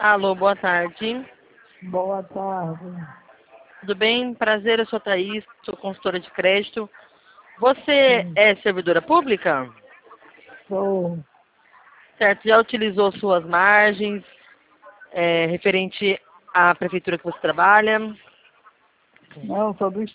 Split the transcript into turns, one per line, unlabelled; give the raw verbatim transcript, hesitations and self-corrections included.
Alô, boa tarde.
Boa tarde.
Tudo bem? Prazer, eu sou a Thaís, sou consultora de crédito. Você
Sim,
é servidora pública?
sou.
Certo, já utilizou suas margens, é, referente à prefeitura que você trabalha?
Não, sou do